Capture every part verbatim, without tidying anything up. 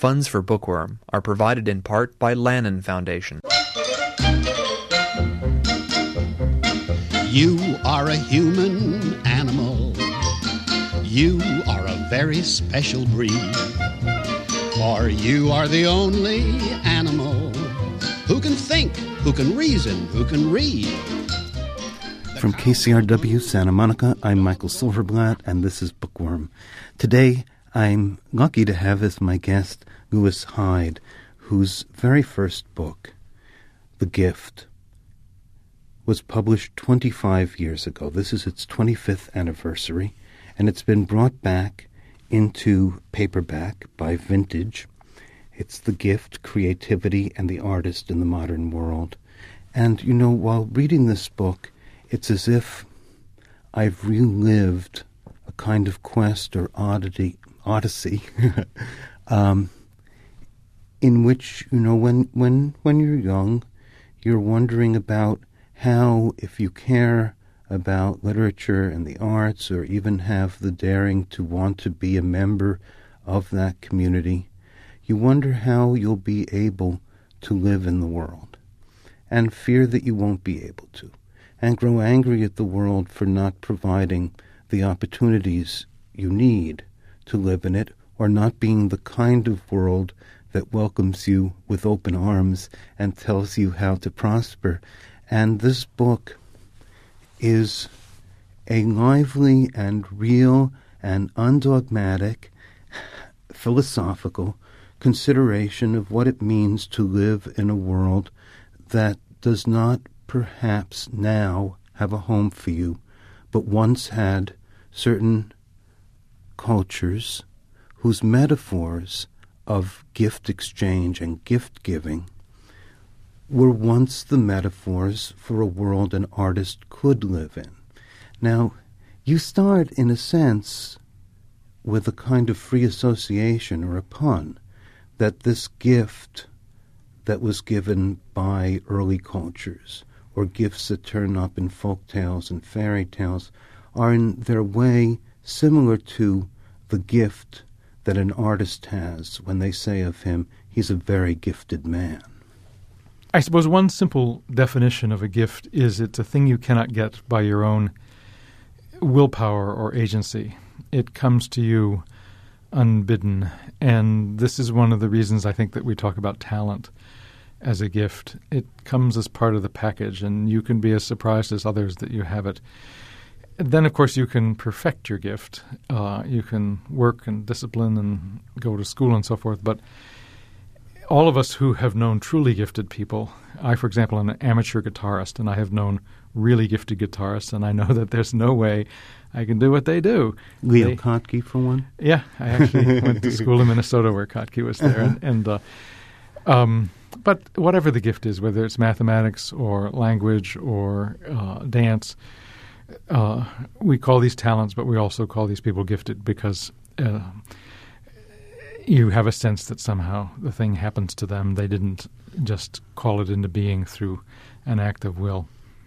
Funds for Bookworm are provided in part by Lannan Foundation. You are a human animal. You are a very special breed. For you are the only animal who can think, who can reason, who can read. From K C R W Santa Monica, I'm Michael Silverblatt, and this is Bookworm. Today, I'm lucky to have as my guest Lewis Hyde, whose very first book, The Gift, was published twenty-five years ago. This is its twenty-fifth anniversary, and it's been brought back into paperback by Vintage. It's The Gift, Creativity, and the Artist in the Modern World. And, you know, while reading this book, it's as if I've relived a kind of quest or oddity, odyssey, um, in which, you know, when, when, when you're young, you're wondering about how, if you care about literature and the arts, or even have the daring to want to be a member of that community, you wonder how you'll be able to live in the world, and fear that you won't be able to, and grow angry at the world for not providing the opportunities you need to live in it, or not being the kind of world that welcomes you with open arms and tells you how to prosper. And this book is a lively and real and undogmatic, philosophical consideration of what it means to live in a world that does not perhaps now have a home for you, but once had certain cultures whose metaphors of gift exchange and gift giving were once the metaphors for a world an artist could live in. Now, you start, in a sense, with a kind of free association or a pun, that this gift that was given by early cultures, or gifts that turn up in folk tales and fairy tales, are in their way similar to the gift that an artist has when they say of him, he's a very gifted man. I suppose one simple definition of a gift is it's a thing you cannot get by your own willpower or agency. It comes to you unbidden. And this is one of the reasons I think that we talk about talent as a gift. It comes as part of the package, and you can be as surprised as others that you have it. Then, of course, you can perfect your gift. Uh, you can work and discipline and go to school and so forth. But all of us who have known truly gifted people, I, for example, am an amateur guitarist, and I have known really gifted guitarists, and I know that there's no way I can do what they do. Leo they, Kottke, for one? Yeah, I actually went to school in Minnesota where Kottke was there. Uh-huh. And, and uh, um, But whatever the gift is, whether it's mathematics or language or uh, dance, uh, we call these talents, but we also call these people gifted because uh, you have a sense that somehow the thing happens to them. They didn't just call it into being through an act of will.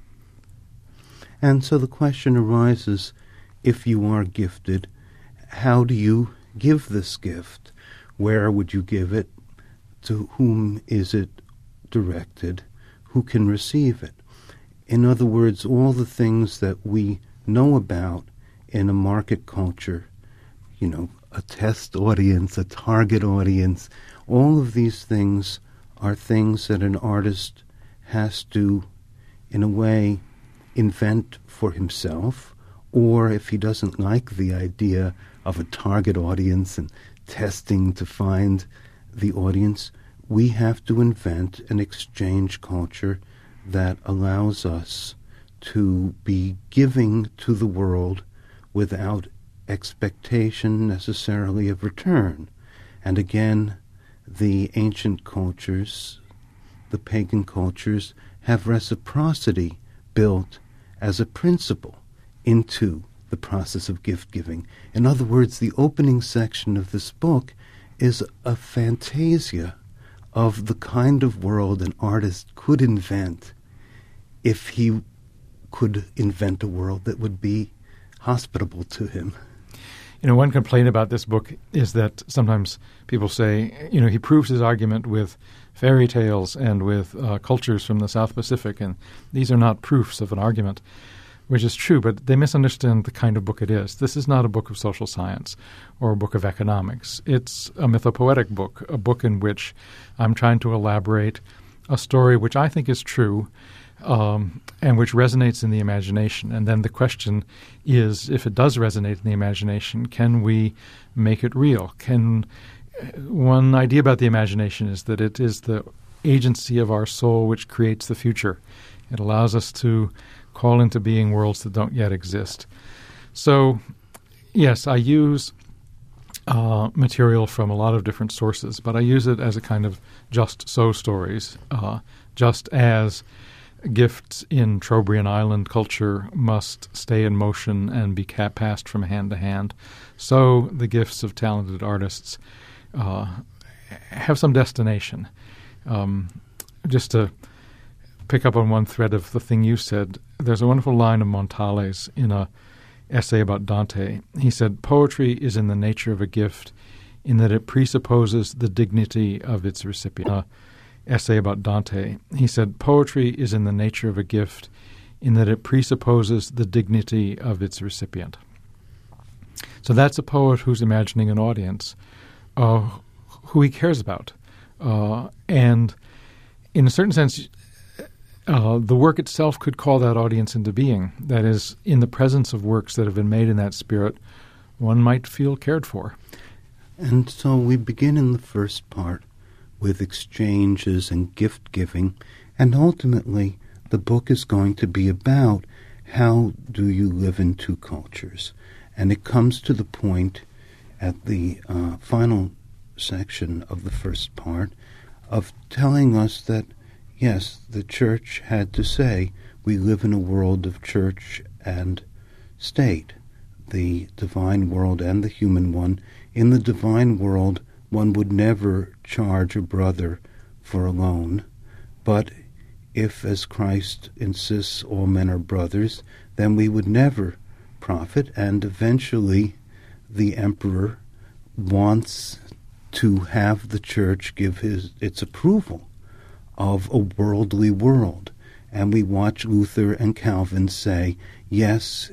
And so the question arises, if you are gifted, how do you give this gift? Where would you give it? To whom is it directed? Who can receive it? In other words, all the things that we know about in a market culture, you know, a test audience, a target audience, all of these things are things that an artist has to, in a way, invent for himself, or if he doesn't like the idea of a target audience and testing to find the audience, we have to invent an exchange culture that allows us to be giving to the world without expectation necessarily of return. And again, the ancient cultures, the pagan cultures, have reciprocity built as a principle into the process of gift-giving. In other words, the opening section of this book is a fantasia of the kind of world an artist could invent if he could invent a world that would be hospitable to him. You know, one complaint about this book is that sometimes people say, you know, he proves his argument with fairy tales and with uh, cultures from the South Pacific, and these are not proofs of an argument, which is true, but they misunderstand the kind of book it is. This is not a book of social science or a book of economics. It's a mythopoetic book, a book in which I'm trying to elaborate a story which I think is true, Um, and which resonates in the imagination. And then the question is, if it does resonate in the imagination, can we make it real? Can one idea about the imagination is that it is the agency of our soul which creates the future. It allows us to call into being worlds that don't yet exist. So, yes, I use uh, material from a lot of different sources, but I use it as a kind of just so stories, uh, just as gifts in Trobriand Island culture must stay in motion and be ca- passed from hand to hand. So the gifts of talented artists uh, have some destination. Um, just to pick up on one thread of the thing you said, there's a wonderful line of Montale's in a essay about Dante. He said, "Poetry is in the nature of a gift in that it presupposes the dignity of its recipient." Uh, essay about Dante. He said, "Poetry is in the nature of a gift in that it presupposes the dignity of its recipient." So that's a poet who's imagining an audience uh, who he cares about. Uh, and in a certain sense, uh, the work itself could call that audience into being. That is, in the presence of works that have been made in that spirit, one might feel cared for. And so we begin in the first part with exchanges and gift-giving, and ultimately the book is going to be about how do you live in two cultures. And it comes to the point at the uh, final section of the first part of telling us that, yes, the church had to say we live in a world of church and state, the divine world and the human one. In the divine world, one would never charge a brother for a loan, but if, as Christ insists, all men are brothers, then we would never profit, and eventually the emperor wants to have the church give his its approval of a worldly world. And we watch Luther and Calvin say, yes,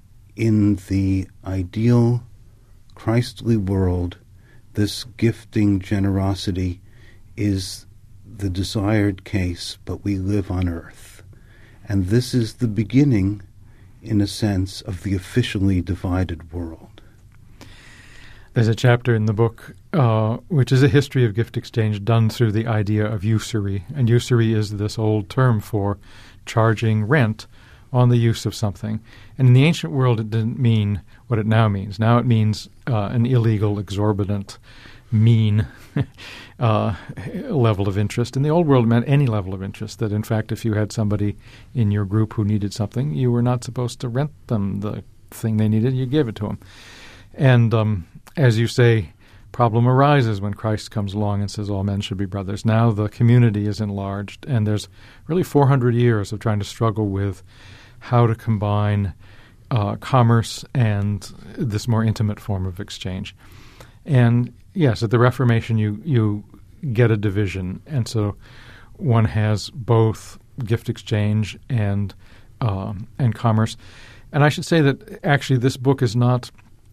in the ideal Christly world, this gifting generosity is the desired case, but we live on earth. And this is the beginning, in a sense, of the officially divided world. There's a chapter in the book uh, which is a history of gift exchange done through the idea of usury. And usury is this old term for charging rent on the use of something. And in the ancient world, it didn't mean what it now means. Now it means uh, an illegal, exorbitant, mean uh, level of interest. In the old world, it meant any level of interest, that in fact, if you had somebody in your group who needed something, you were not supposed to rent them the thing they needed. You gave it to them. And um, as you say, problem arises when Christ comes along and says all men should be brothers. Now the community is enlarged, and there's really four hundred years of trying to struggle with how to combine uh, commerce and this more intimate form of exchange. And yes, at the Reformation, you you get a division, and so one has both gift exchange and um, and commerce. And I should say that actually this book is not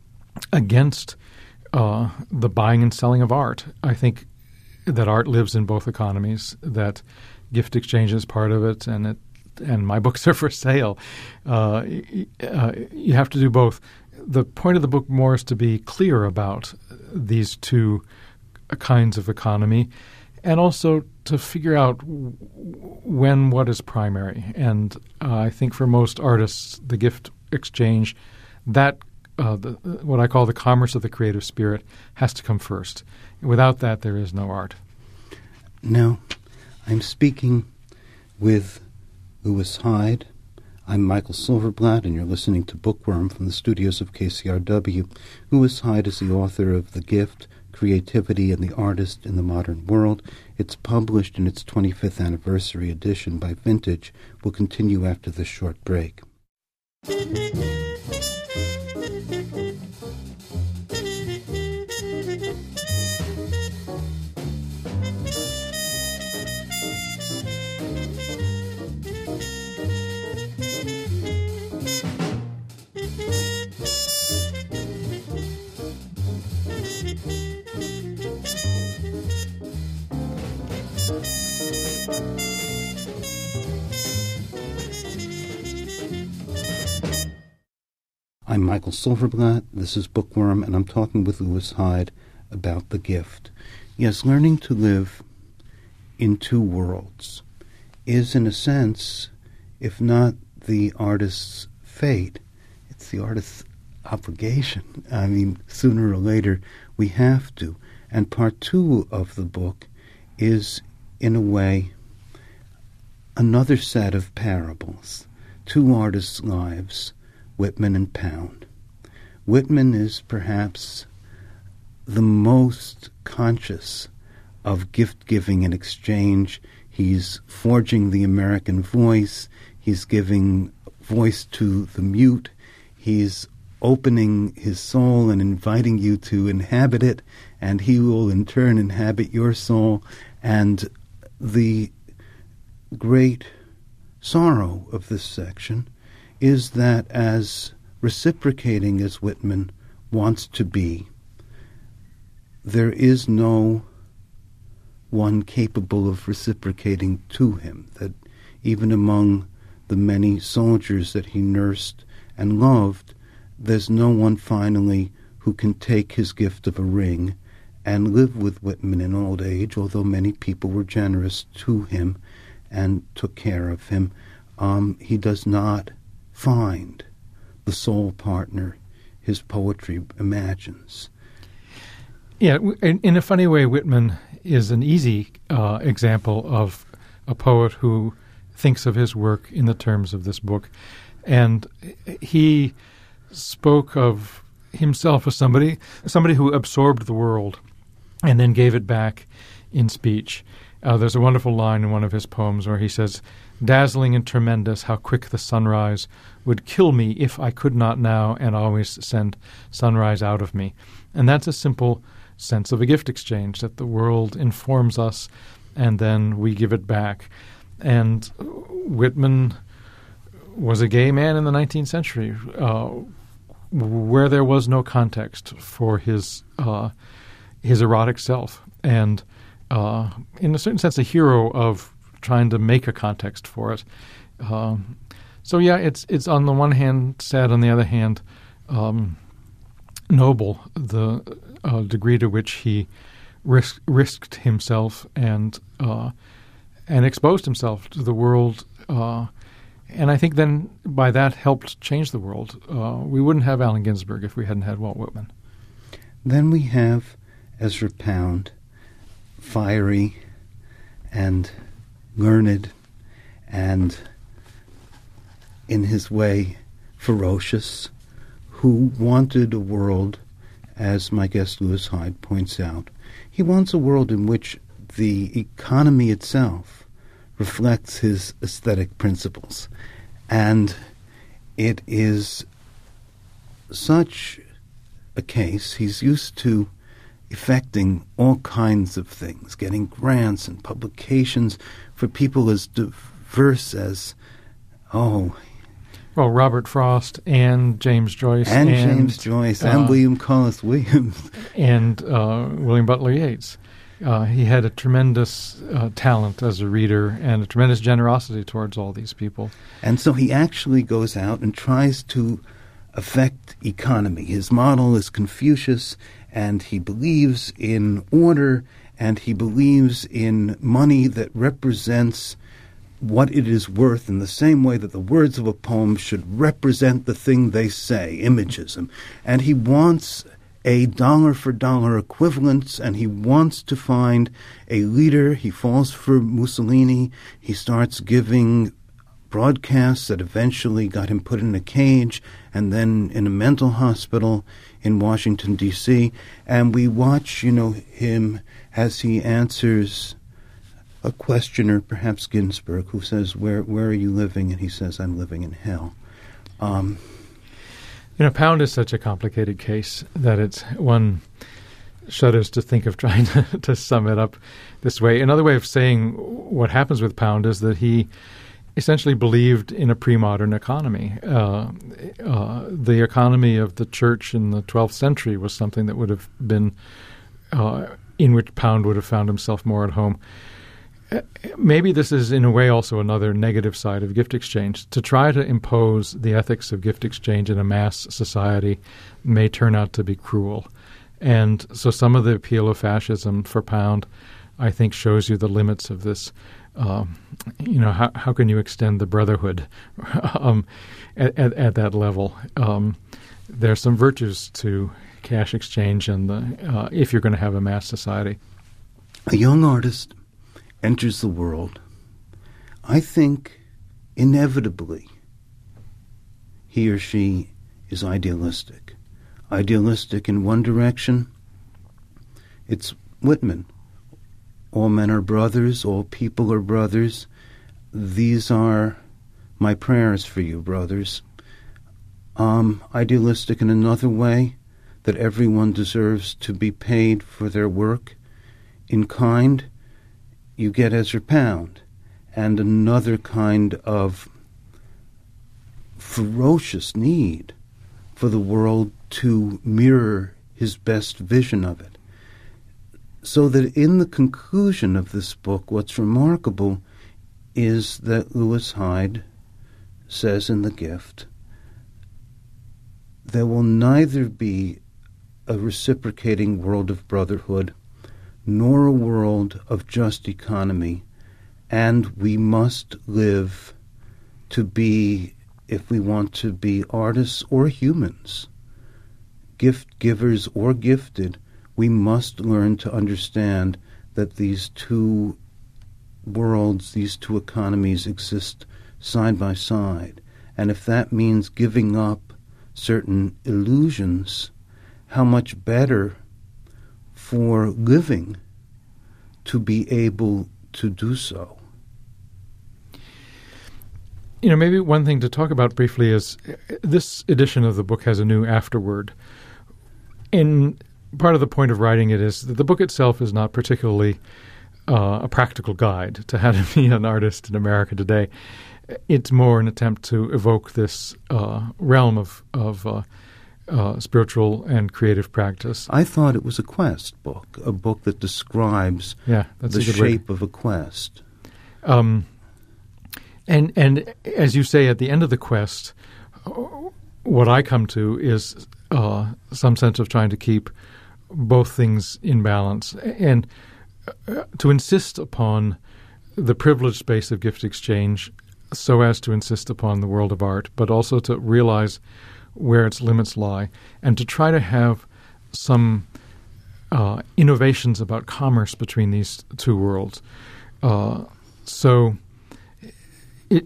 against uh, the buying and selling of art. I think that art lives in both economies, that gift exchange is part of it, and it and my books are for sale. Uh, uh, you have to do both. The point of the book more is to be clear about these two kinds of economy, and also to figure out w- when what is primary. And uh, I think for most artists, the gift exchange, that uh, the, what I call the commerce of the creative spirit, has to come first. Without that, there is no art. Now, I'm speaking with Louis Hyde. I'm Michael Silverblatt, and you're listening to Bookworm from the studios of K C R W. Louis Hyde is the author of The Gift, Creativity and the Artist in the Modern World. It's published in its twenty-fifth anniversary edition by Vintage. We'll continue after this short break. I'm Michael Silverblatt. This is Bookworm, and I'm talking with Lewis Hyde about The Gift. Yes, learning to live in two worlds is, in a sense, if not the artist's fate, it's the artist's obligation. I mean, sooner or later, we have to. And part two of the book is, in a way, another set of parables. Two artists' lives, Whitman and Pound. Whitman is perhaps the most conscious of gift-giving and exchange. He's forging the American voice. He's giving voice to the mute. He's opening his soul and inviting you to inhabit it, and he will in turn inhabit your soul. And the great sorrow of this section is that, as reciprocating as Whitman wants to be, there is no one capable of reciprocating to him, that even among the many soldiers that he nursed and loved, there's no one finally who can take his gift of a ring and live with Whitman in old age, although many people were generous to him and took care of him. Um, he does not find the soul partner his poetry imagines. Yeah, in, in a funny way, Whitman is an easy uh, example of a poet who thinks of his work in the terms of this book. And he spoke of himself as somebody, somebody who absorbed the world and then gave it back in speech. Uh, there's a wonderful line in one of his poems where he says, "Dazzling and tremendous, how quick the sunrise would kill me if I could not now and always send sunrise out of me." And that's a simple sense of a gift exchange, that the world informs us and then we give it back. And Whitman was a gay man in the nineteenth century, uh, where there was no context for his uh, his erotic self, and uh, in a certain sense, a hero of trying to make a context for it. Um, so yeah, it's it's on the one hand sad, on the other hand um, noble, the uh, degree to which he risk, risked himself and uh, and exposed himself to the world. Uh, and I think then by that helped change the world. Uh, we wouldn't have Allen Ginsberg if we hadn't had Walt Whitman. Then we have Ezra Pound, fiery and learned and, in his way, ferocious, who wanted a world, as my guest Lewis Hyde points out, he wants a world in which the economy itself reflects his aesthetic principles. And it is such a case. He's used to effecting all kinds of things, getting grants and publications for people as diverse as, oh... Well, Robert Frost and James Joyce. And, and James Joyce, uh, and William Cullis Williams. And uh, William Butler Yeats. Uh, he had a tremendous uh, talent as a reader and a tremendous generosity towards all these people. And so he actually goes out and tries to affect economy. His model is Confucius, and he believes in order, and he believes in money that represents what it is worth in the same way that the words of a poem should represent the thing they say, imagism. And he wants a dollar-for-dollar equivalence, and he wants to find a leader. He falls for Mussolini. He starts giving broadcasts that eventually got him put in a cage and then in a mental hospital in Washington, D C And we watch, you know, him as he answers a questioner, perhaps Ginsberg, who says, where where are you living? And he says, I'm living in hell. Um, you know, Pound is such a complicated case that it's one shudders to think of trying to, to sum it up this way. Another way of saying what happens with Pound is that he essentially believed in a pre-modern economy. Uh, uh, the economy of the church in the twelfth century was something that would have been, uh, in which Pound would have found himself more at home. maybe this is in a way also another negative side of gift exchange. To try to impose the ethics of gift exchange in a mass society may turn out to be cruel. And so some of the appeal of fascism for Pound, I think, shows you the limits of this. Um, you know, how how can you extend the brotherhood um, at, at, at that level? Um, there's some virtues to cash exchange, and the uh, if you're going to have a mass society. A young artist enters the world. I think inevitably he or she is idealistic. Idealistic in one direction. It's Whitman. All men are brothers, all people are brothers. These are my prayers for you, brothers. Um, idealistic in another way, that everyone deserves to be paid for their work in kind. You get Ezra Pound, and another kind of ferocious need for the world to mirror his best vision of it. So that in the conclusion of this book, what's remarkable is that Lewis Hyde says in The Gift, there will neither be a reciprocating world of brotherhood nor a world of just economy, and we must live to be, if we want to be artists or humans, gift givers or gifted, we must learn to understand that these two worlds, these two economies exist side by side. And if that means giving up certain illusions, how much better for living to be able to do so. You know, maybe one thing to talk about briefly is this edition of the book has a new afterword. In part of the point of writing it is that the book itself is not particularly uh, a practical guide to how to be an artist in America today. It's more an attempt to evoke this uh, realm of, of uh, uh, spiritual and creative practice. I thought it was a quest book, a book that describes yeah, that's the a good shape way. of a quest. Um, and and as you say, at the end of the quest, what I come to is uh, some sense of trying to keep both things in balance, and uh, to insist upon the privileged space of gift exchange so as to insist upon the world of art, but also to realize where its limits lie, and to try to have some uh, innovations about commerce between these two worlds. Uh, so it,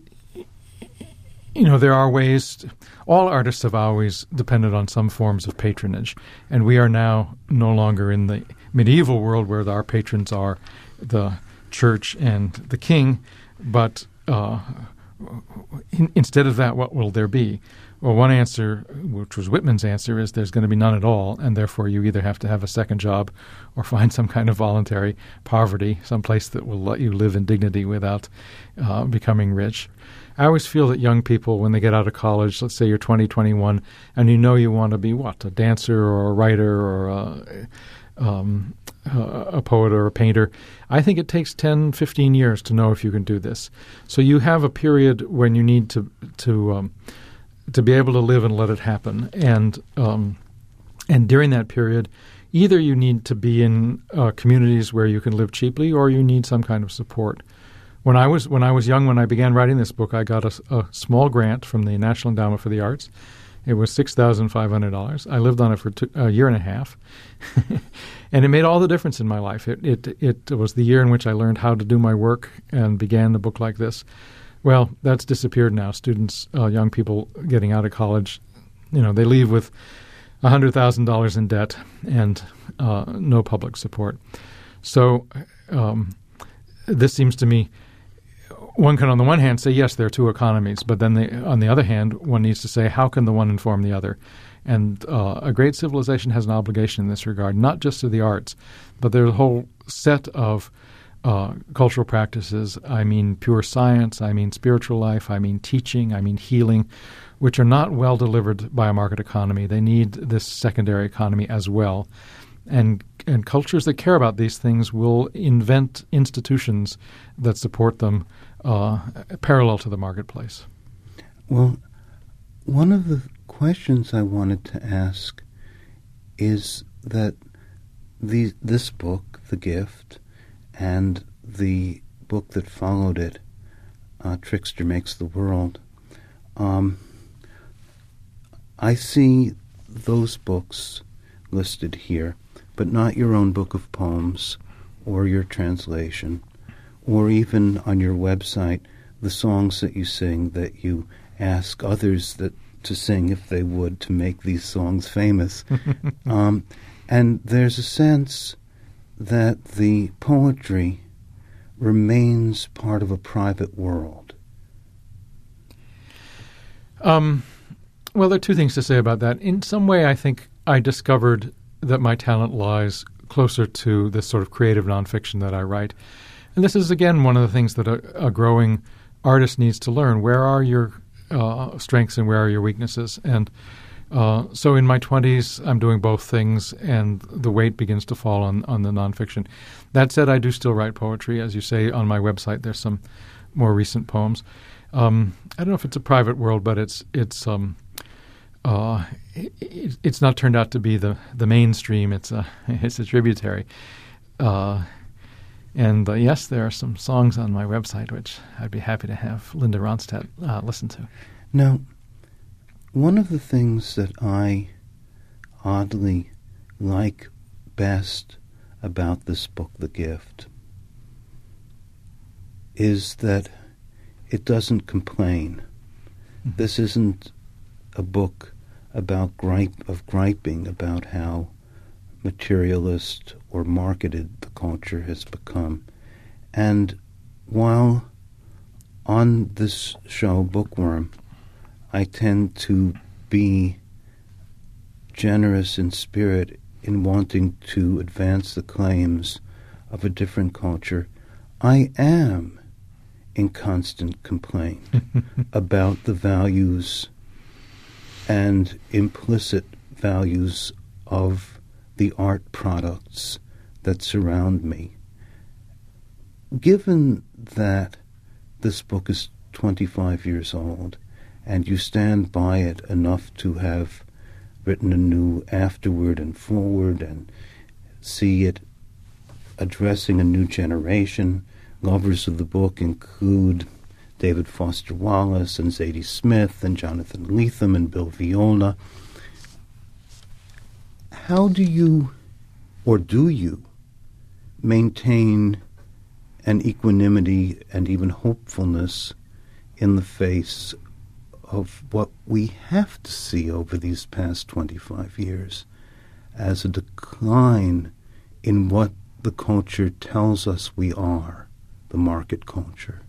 you know, there are ways to, all artists have always depended on some forms of patronage, and we are now no longer in the medieval world where our patrons are the church and the king, but uh, in, instead of that, what will there be? Well, one answer, which was Whitman's answer, is there's going to be none at all, and therefore you either have to have a second job or find some kind of voluntary poverty, some place that will let you live in dignity without uh, becoming rich. I always feel that young people, when they get out of college, let's say you're twenty, twenty-one, and you know you want to be, what, a dancer or a writer or a, um, a poet or a painter, I think it takes ten, fifteen years to know if you can do this. So you have a period when you need to to um, to be able to live and let it happen. And um, and during that period, either you need to be in uh, communities where you can live cheaply, or you need some kind of support. When I was when I was young, when I began writing this book, I got a, a small grant from the National Endowment for the Arts. It was six thousand five hundred dollars. I lived on it for two, a year and a half, and it made all the difference in my life. It, it it was the year in which I learned how to do my work and began a book like this. Well, that's disappeared now. Students, uh, young people getting out of college, you know, they leave with one hundred thousand dollars in debt and uh, no public support. So um, this seems to me, one can on the one hand say, yes, there are two economies, but then they, on the other hand, one needs to say, how can the one inform the other? And uh, a great civilization has an obligation in this regard, not just to the arts, but there's a whole set of uh, cultural practices. I mean pure science, I mean spiritual life, I mean teaching, I mean healing, which are not well delivered by a market economy. They need this secondary economy as well. And and cultures that care about these things will invent institutions that support them uh, parallel to the marketplace. Well, one of the questions I wanted to ask is that the, this book, The Gift, and the book that followed it, uh, Trickster Makes the World, um, I see those books listed here, but not your own book of poems or your translation, or even on your website, the songs that you sing that you ask others that to sing if they would to make these songs famous. um, and there's a sense that the poetry remains part of a private world. Um, well, there are two things to say about that. In some way, I think I discovered that my talent lies closer to this sort of creative nonfiction that I write. And this is, again, one of the things that a, a growing artist needs to learn. Where are your uh, strengths and where are your weaknesses? And uh, so in my twenties, I'm doing both things, and the weight begins to fall on, on the nonfiction. That said, I do still write poetry. As you say, on my website, there's some more recent poems. Um, I don't know if it's a private world, but it's it's um, uh, it, it's not turned out to be the, the mainstream. It's a it's a tributary. Uh, and uh, yes, there are some songs on my website which I'd be happy to have Linda Ronstadt uh, listen to. Now, one of the things that I oddly like best about this book, The Gift, is that it doesn't complain. Mm-hmm. This isn't a book about gripe of griping about how materialist or marketed the culture has become. And while on this show, Bookworm, I tend to be generous in spirit in wanting to advance the claims of a different culture, I am in constant complaint about the values and implicit values of the art products that surround me. Given that this book is twenty-five years old, and you stand by it enough to have written a new afterword and forward and see it addressing a new generation, lovers of the book include David Foster Wallace and Zadie Smith and Jonathan Lethem and Bill Viola. How do you, or do you, maintain an equanimity and even hopefulness in the face of what we have to see over these past twenty-five years as a decline in what the culture tells us we are, the market culture?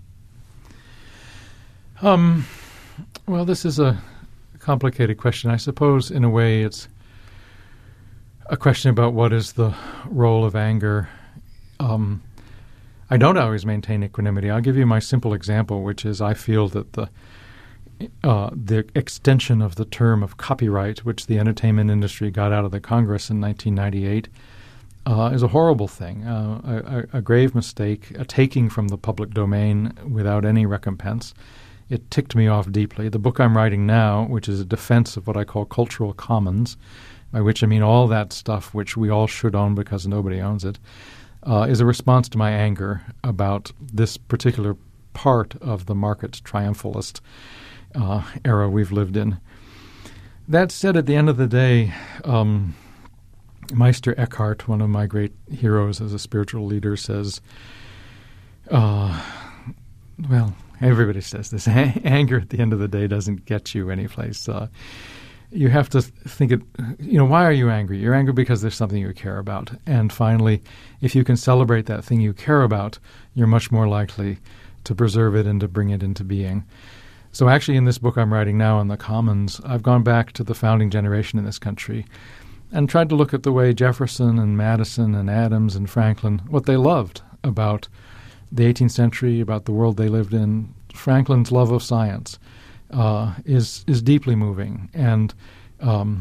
Um, well, this is a complicated question. I suppose, in a way, it's a question about what is the role of anger. Um, I don't always maintain equanimity. I'll give you my simple example, which is I feel that the uh, the extension of the term of copyright, which the entertainment industry got out of the Congress in nineteen ninety-eight, uh, is a horrible thing, uh, a, a grave mistake, a taking from the public domain without any recompense. It ticked me off deeply. The book I'm writing now, which is a defense of what I call cultural commons, by which I mean all that stuff which we all should own because nobody owns it, uh, is a response to my anger about this particular part of the market's triumphalist uh, era we've lived in. That said, at the end of the day, um, Meister Eckhart, one of my great heroes as a spiritual leader, says, uh, well, everybody says this, anger at the end of the day doesn't get you anyplace. Uh, you have to think it, you know, why are you angry? You're angry because there's something you care about. And finally, if you can celebrate that thing you care about, you're much more likely to preserve it and to bring it into being. So actually in this book I'm writing now on the Commons, I've gone back to the founding generation in this country and tried to look at the way Jefferson and Madison and Adams and Franklin, what they loved about the eighteenth century, about the world they lived in. Franklin's love of science uh, is is deeply moving, and um,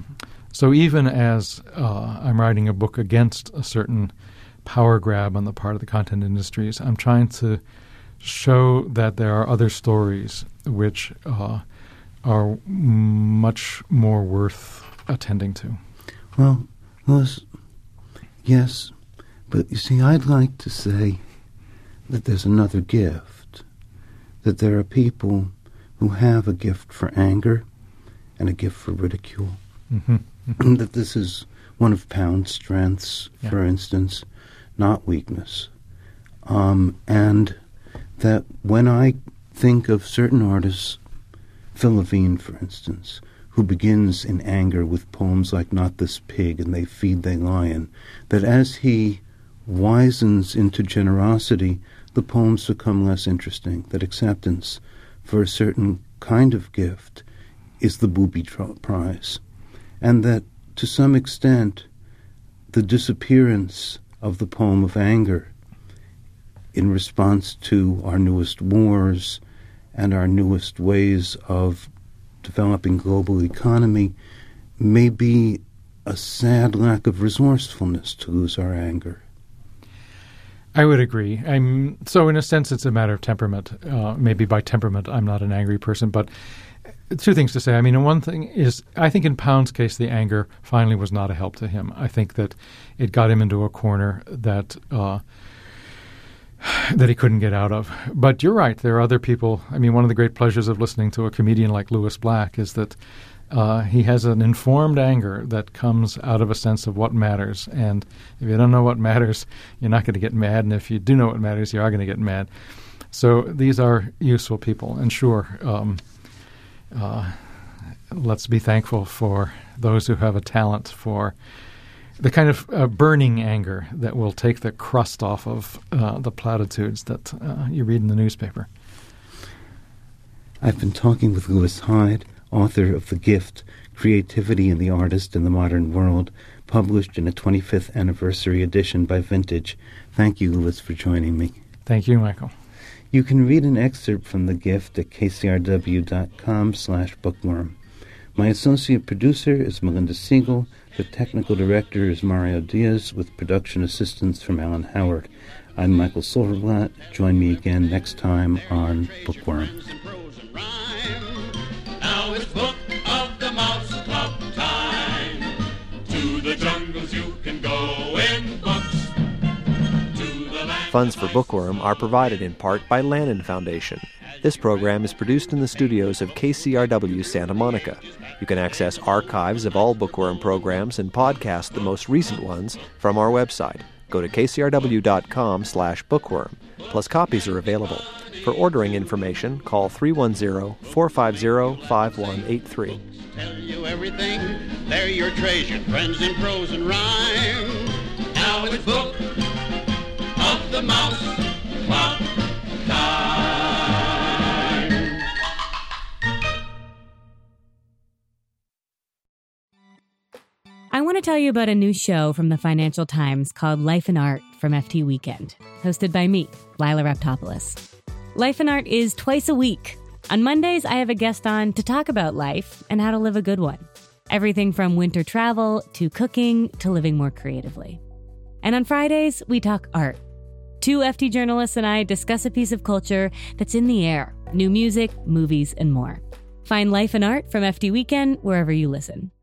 So even as uh, I'm writing a book against a certain power grab on the part of the content industries, I'm trying to show that there are other stories which uh, are much more worth attending to. Well, Lewis, yes, but you see, I'd like to say that there's another gift, that there are people who have a gift for anger and a gift for ridicule, Mm-hmm. Mm-hmm. that this is one of Pound's strengths, Yeah. for instance, not weakness, um, and that when I think of certain artists, Phil Levine, for instance, who begins in anger with poems like Not This Pig and They Feed They Lion, that as he wisens into generosity, the poems become less interesting, that acceptance for a certain kind of gift is the booby tra- prize, and that to some extent the disappearance of the poem of anger in response to our newest wars and our newest ways of developing global economy may be a sad lack of resourcefulness to lose our anger. I would agree. I'm so in a sense it's a matter of temperament. Uh, maybe by temperament I'm not an angry person, but two things to say. I mean, one thing is I think in Pound's case the anger finally was not a help to him. I think that it got him into a corner that uh, that he couldn't get out of. But you're right. There are other people. I mean, one of the great pleasures of listening to a comedian like Lewis Black is that uh, he has an informed anger that comes out of a sense of what matters. And if you don't know what matters, you're not going to get mad. And if you do know what matters, you are going to get mad. So these are useful people. And sure, um, uh, let's be thankful for those who have a talent for the kind of uh, burning anger that will take the crust off of uh, the platitudes that uh, you read in the newspaper. I've been talking with Lewis Hyde, author of The Gift, Creativity in the Artist in the Modern World, published in a twenty-fifth anniversary edition by Vintage. Thank you, Lewis, for joining me. Thank you, Michael. You can read an excerpt from The Gift at kcrw.com slash bookworm. My associate producer is Melinda Siegel. The technical director is Mario Diaz, with production assistance from Alan Howard. I'm Michael Silverblatt. Join me again next time on Bookworm. Now it's Book of the Mouse Club time. To the jungles you can go in books. To the land Funds for Bookworm are provided in part by Lannan Foundation. This program is produced in the studios of K C R W Santa Monica. You can access archives of all Bookworm programs and podcast the most recent ones from our website. Go to kcrw.com slash bookworm. Plus copies are available. For ordering information, call three one zero, four five zero, five one eight three. Tell you everything, they're your treasured friends in prose and rhyme. Now it's Book of the Mouse Club time. I want to tell you about a new show from the Financial Times called Life and Art from F T Weekend, hosted by me, Lila Raptopoulos. Life and Art is twice a week. On Mondays, I have a guest on to talk about life and how to live a good one. Everything from winter travel to cooking to living more creatively. And on Fridays, we talk art. Two F T journalists and I discuss a piece of culture that's in the air, new music, movies, and more. Find Life and Art from F T Weekend wherever you listen.